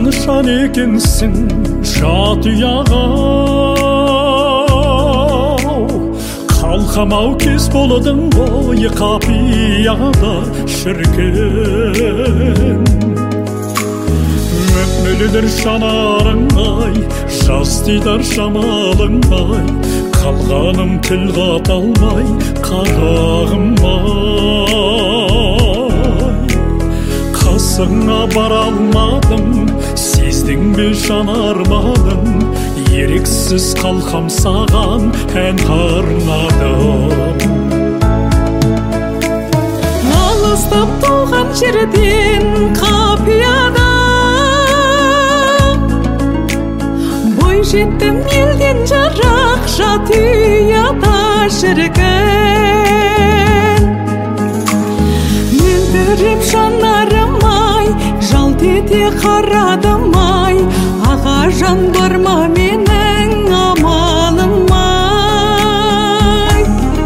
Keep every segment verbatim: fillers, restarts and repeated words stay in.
нышан екенсің жат ұяға, қалқамау кез болдың бойы қапияда шіркін. Мөп-мөлдір жанарыңай, жас дидар жамалыңай, қалғаным тіл қата алмай қарағым-ай. Қасыңа бара алмадым, сездің бе жанармадым, еріксіз қалқам саған ән арнадым. Алыстап туған жерден қапияда, бой жеттім елден жарақ жат ұяда шіркін. Мөлдіреп жанарым-ай, жалт ете қарадым-ай, аға жан бар ма менің амалым-ай.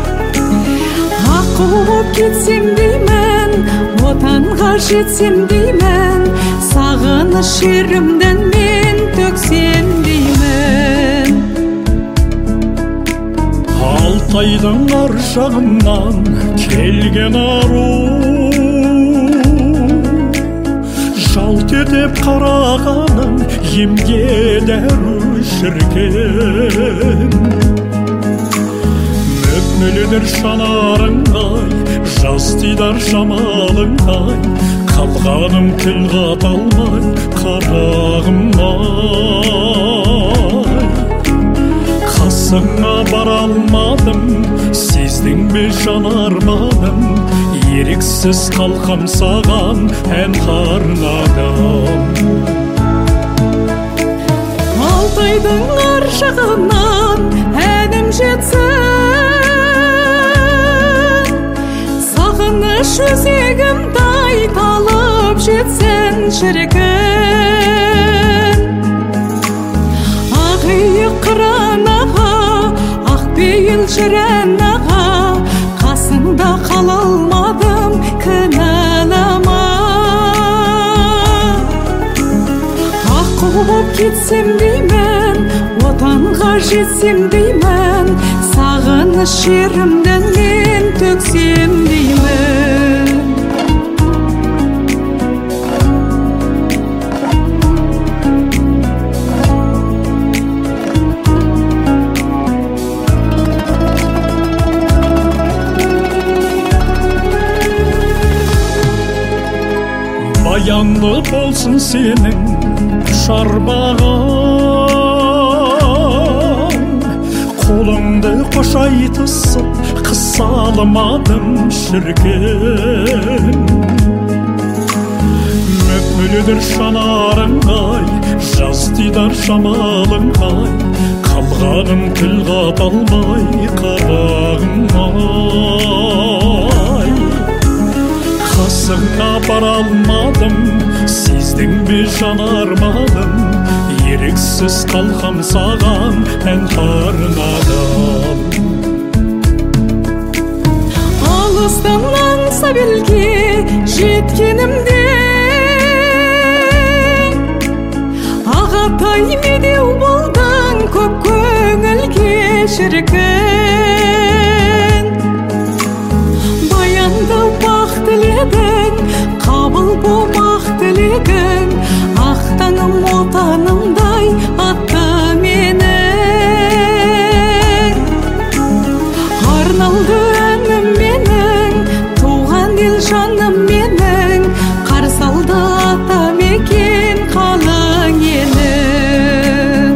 Аққу боп кетсем деймін, отанға жетсем деймін, сағыныш шерімден мен төксем деймін. Алтайдың ар жағынан келген ару, жалт етіп қарағаның емге дәру шіркін. Мөп-мөлдір жанарыңай, жас дидар жамалыңай, қалғаным тіл қата алмай қарағым-ай. Қасыңа бара алмадым, сездің бе жанармадым, еріксіз қалқам саған ән арнадым. Алтайдың ар жағынан әнім жетсін, сағыныш өзегімді талып жетсін шіркін. Ақ иық қыран аға, ақ пейіл жырен аға, қасыңда қала алмадым кінәлама. Аққу боп кетсем деймін, отанға жетсем деймін, сағыныш шерімден мен төксем деймін. Баянды болсын сенің шарбағың, қолыңды қошайтысып қыса алмадым шіркін. Мөп-мөлдір жанарыңай, жас дидар жамалыңай, қалғаным тіл қата алмай қарағым-ай. Қасыңа бара алмадым, сездің бе жанармадым, еріксіз қалқам саған ән арнадым. Алыстан аңсап елге жеткенімде, ағатай медеу болдың көп көңілге шіркін. Баянды бақ тіледің, қабыл болмақ тілегің, ақ таңым отанымдай атты менің. Арналды әнім менің, туған ел жаным менің, қарсы алды ата мекен қалың елім.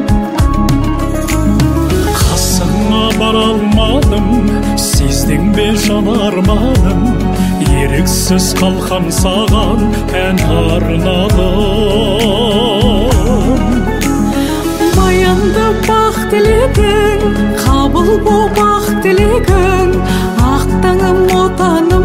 Қасыңа бара алмадым, сездің бе жанармадым, еріксіз қалқам саған ән арнадым. Баянды бақ тіледің, қабыл бол бақ тілегің, ақ таңым отаным